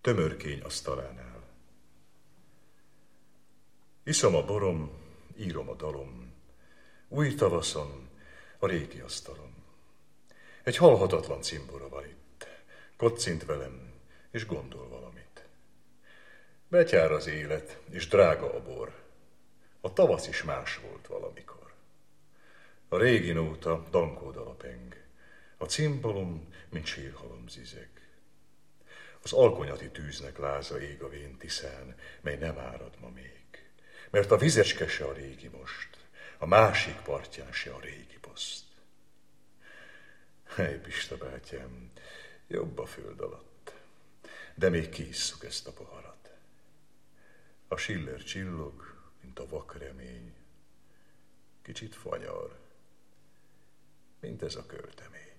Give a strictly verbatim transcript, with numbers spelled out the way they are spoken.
tömörkény asztalánál. Iszom a borom, írom a dalom, új tavaszon, a régi asztalon. Egy halhatatlan cimbora van itt, koccint velem, és gondol valamit. Betyár az élet, és drága a bor. A tavasz is más volt valamikor. A régi nóta dankódal a peng, a cimbalom, mint sírhalom zizeg. Az alkonyati tűznek láza ég a vén Tiszán, mely nem árad ma még, mert a vizecske se a régi most, a másik partján se a régi poszt. Hely, Pista bátyám, jobb a föld alatt, de még kiisszuk ezt a poharat. A Schiller csillog, mint a vak remény, kicsit fanyar, mint ez a költemény.